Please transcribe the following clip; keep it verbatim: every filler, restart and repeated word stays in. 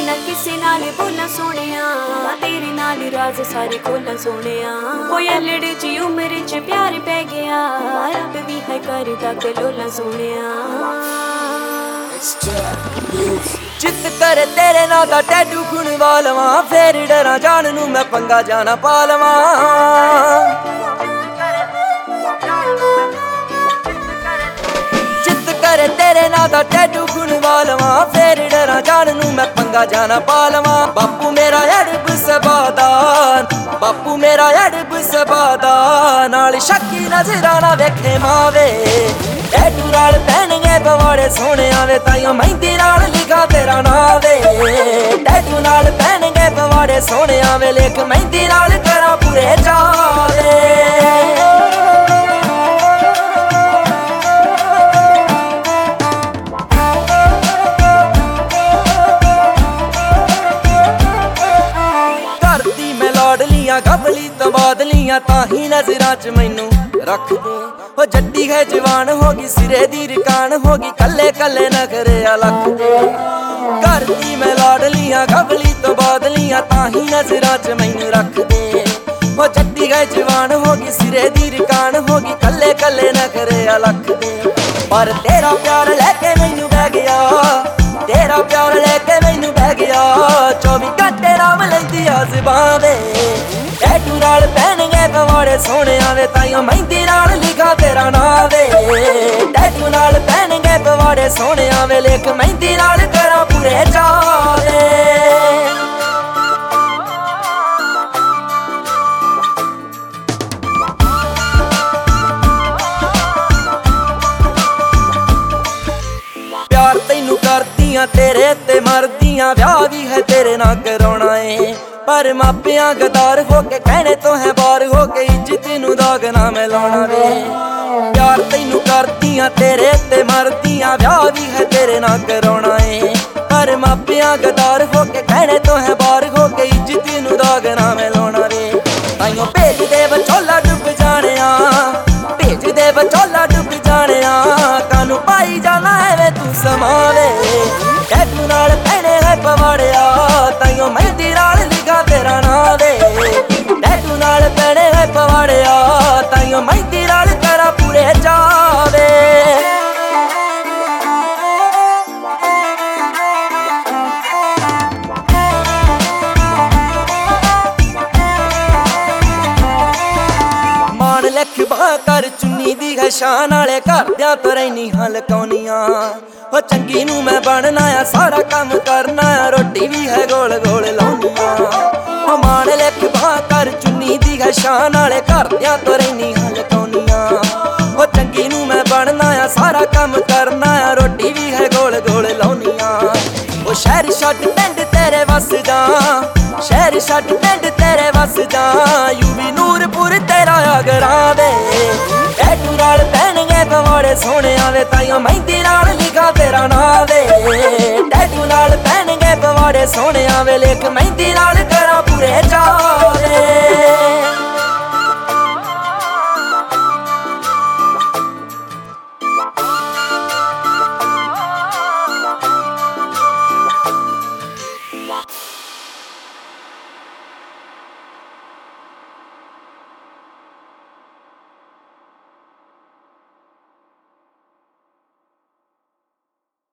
ना किसी नाल बोला सोनिया, तेरे नाल राज सारे खोला सोनिया। कोई लड़ जी उम्र च प्यार पै गया, रब भी है करदा कलोला सोनिया। चित कर तेरे नाल दा टैटू खुणवा लवां, फेर डरां जान नूं मैं पंगा जाना पा लवां। चित कर तेरे नाल दा टैटू खुणवा लवां, फेर डरां जान नूं मैं पंगा जाना पा लवां। बापू मेरा अड़ब सबादा, बापू मेरा अड़ब सबादा, नाल शक्की नजरां ना वेखे मावे। टैटू नाल पहनगे पवाड़े सोने आवे, ताइयों मेहंदी नाल लिखा तेरा नाम वे। टैटू नाल पहनगे पवाड़े सोने आवे, लेख मेहंदी नाल करा पूरे जावे। करदी मैं लाडलियां गबली तो बादलियां, ताही नजरां च मैनू रख दे। हो जड्डी है जवान होगी, सिरे दी रिकान होगी, कल्ले कल्ले नखरे अलख दे। करदी मैं लाडलियां गबली तो बादलियां, ताही नजरां च मैनू रख दे। हो जड्डी है जवान होगी, सिरे दी रिकान होगी, कल्ले कल्ले नखरे अलख दे। पर तेरा प्यार लेके मैनू बह गया, तेरा प्यार लेके मैनू बह गया, चौबी घंटे राम लैंदी आ ज़ुबां वे। टैटू नाल पहनगे पवाड़े सोने आवे, ताइयों मेहंदी नाल लिखा तेरा नाम वे। टैटू नाल पहनगे पवाड़े सोने आवे, लेख मेहंदी नाल करा पूरे जावे। प्यार तैनू करदियां तेरे ते मरदियां, ब्याह भी है तेरे नाल कराउणा ए। पर मापियां गदार होके कहने तो है बार होके, इज्जत नू दाग ना मैं लाउणा वे। प्यार तैनू करदियां तेरे ते मरदियां, ब्याह भी है तेरे नाल कराउणा ए। पर मापियां गदार होके कहने तो है बार होके, इज्जत नू दाग ना मैं लाउणा वे। ताइयों भेज दे बचोला डुब जाणिया, भेज दे बचोला डुब जाणिया, कानू पाई जाना है वे तू समावे। टैटू नाल पहने है पवाड़िया, ताइयों मेहंदी नाल लिखा तेरा नाम वे। टैटू नाल पहने है पवाड़िया, ताइयों मेहंदी नाल करा पूरे जावे। मान लिख बां कर चुन्नी दी है शान आले, घरदियां तो रैनी हां लकाउनियां। हो चंगी नू मैं बनना आ, सारा काम करना आ, रोटी भी है गोल गोल लाउनियां। हो मान लिख बां कर चुन्नी दी है शान आले, घरदियां तो रैनी हां लकाउनियां। हो चंगी नू मैं बनना आ, सारा काम करना आ, रोटी भी है गोल गोल लाउनियां। ओ शहर छड्ड पिंड तेरे वस जा, शहर छड्ड पिंड तेरे वस जा, यूवी नूरपुर तेरा आगरा वे। टैटू नाल पहनगे पवाड़े सोने आवे, ताइयों मेहंदी नाल लिखा तेरा नाम वे। टैटू नाल पहनगे पवाड़े सोने आवे, लेख मेहंदी नाल करा पूरे जा।